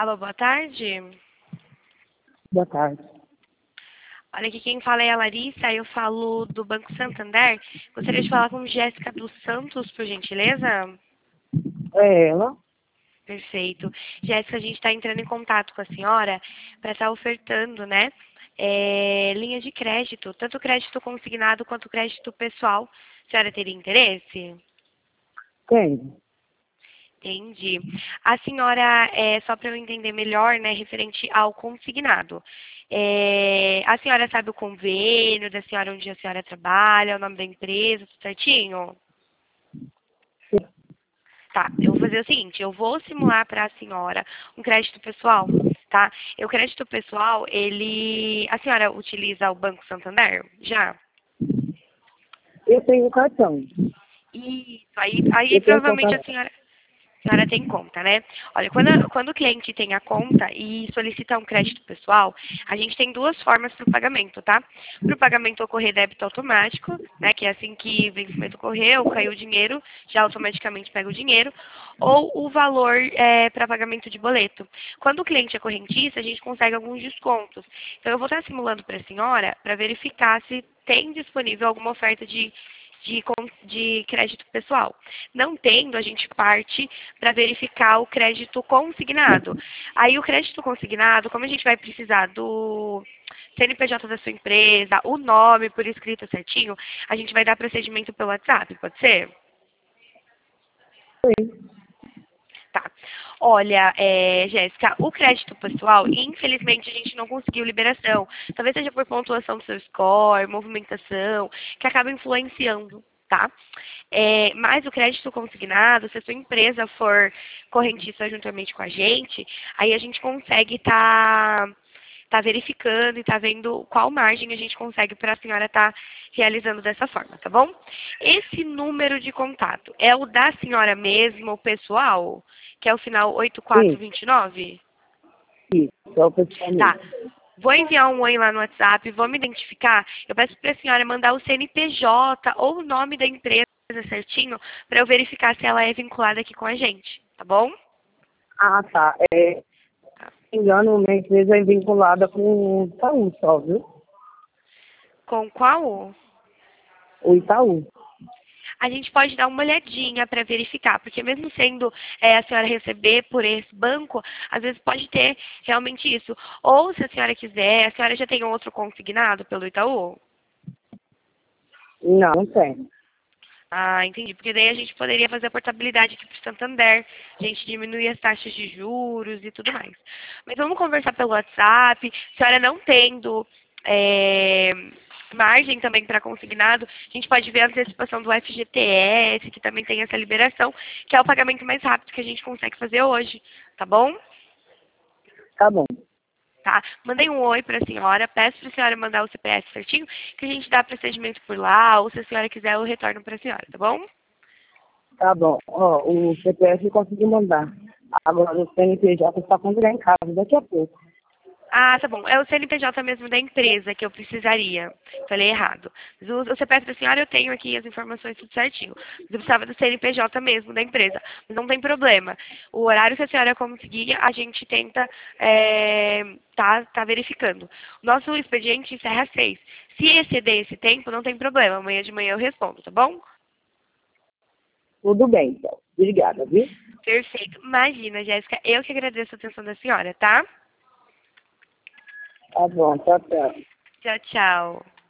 Alô, boa tarde. Boa tarde. Olha, aqui quem fala é a Larissa, eu falo do Banco Santander. Gostaria de falar com Jéssica dos Santos, por gentileza? É ela? Perfeito. Jéssica, a gente está entrando em contato com a senhora para estar ofertando, né, linha de crédito, tanto crédito consignado quanto crédito pessoal. A senhora teria interesse? Tem. Entendi. A senhora, só para eu entender melhor, né, referente ao consignado, a senhora sabe o convênio da senhora, onde a senhora trabalha, o nome da empresa, tudo certinho? Tá, eu vou fazer o seguinte, eu vou simular para a senhora um crédito pessoal, tá? E o crédito pessoal, a senhora utiliza o Banco Santander? Já? Eu tenho cartão. Isso, aí Eu tenho provavelmente conta. a senhora tem conta, né? Olha, quando o cliente tem a conta e solicita um crédito pessoal, a gente tem duas formas para o pagamento, tá? Para o pagamento ocorrer débito automático, né? Que é assim que o vencimento ocorreu, caiu o dinheiro, já automaticamente pega o dinheiro, ou o valor para pagamento de boleto. Quando o cliente é correntista, a gente consegue alguns descontos. Então, eu vou estar simulando para a senhora para verificar se tem disponível alguma oferta de crédito pessoal. Não tendo, a gente parte para verificar o crédito consignado. Aí o crédito consignado, como a gente vai precisar do CNPJ da sua empresa, o nome por escrito certinho, a gente vai dar procedimento pelo WhatsApp, pode ser? Tá. Olha, Jéssica, o crédito pessoal, infelizmente a gente não conseguiu liberação. Talvez seja por pontuação do seu score, movimentação, que acaba influenciando, tá? Mas o crédito consignado, se a sua empresa for correntista juntamente com a gente, aí a gente consegue tá verificando e tá vendo qual margem a gente consegue para a senhora estar realizando dessa forma, tá bom? Esse número de contato é o da senhora mesmo, o pessoal, que é o final Sim, 8429? isso. É o pessoal Tá. mesmo. Vou enviar um oi lá no WhatsApp, vou me identificar. Eu peço para a senhora mandar o CNPJ ou o nome da empresa certinho para eu verificar se ela é vinculada aqui com a gente, tá bom? Ah, tá. Se não me engano, minha empresa é vinculada com o Itaú só, viu? Com qual? O Itaú. A gente pode dar uma olhadinha para verificar, porque mesmo sendo a senhora receber por esse banco, às vezes pode ter realmente isso. Ou, se a senhora quiser, a senhora já tem outro consignado pelo Itaú? Não, não tem. Ah, entendi. Porque daí a gente poderia fazer a portabilidade aqui para o Santander, a gente diminuir as taxas de juros e tudo mais. Mas vamos conversar pelo WhatsApp. A senhora não tendo é, margem também para consignado, a gente pode ver a antecipação do FGTS, que também tem essa liberação, que é o pagamento mais rápido que a gente consegue fazer hoje, tá bom? Tá bom. Tá? Mandei um oi para a senhora, peço para a senhora mandar o CPF certinho, que a gente dá procedimento por lá, ou se a senhora quiser, eu retorno para a senhora, tá bom? Tá bom. Ó, o CPF eu consegui mandar. Agora o CNPJ está quando chegar em casa, daqui a pouco. Ah, tá bom. É o CNPJ mesmo da empresa que eu precisaria. Falei errado. Mas o CPF da senhora eu tenho aqui as informações tudo certinho. Mas eu precisava do CNPJ mesmo da empresa. Mas não tem problema. O horário que a senhora conseguir, a gente tenta tá verificando. Nosso expediente encerra às 6. Se exceder esse tempo, não tem problema. Amanhã de manhã eu respondo, tá bom? Tudo bem, então. Obrigada, viu? Perfeito. Imagina, Jéssica, eu que agradeço a atenção da senhora, tá? Tá bom, tchau, tchau. Tchau, tchau.